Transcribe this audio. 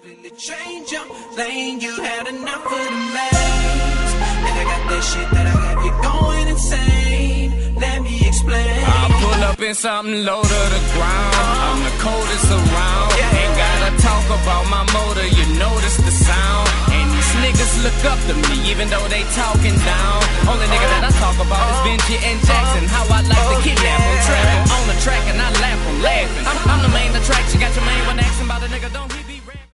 completely change your lane. You had enough of the maze. And I got that shit that I got you going insane. Let me explain. I pull up in something low to the ground. I'm the coldest around. Ain't gotta talk about my motor, you notice the sound. And these niggas look up to me even though they talking down. Only nigga that I talk about is Benji and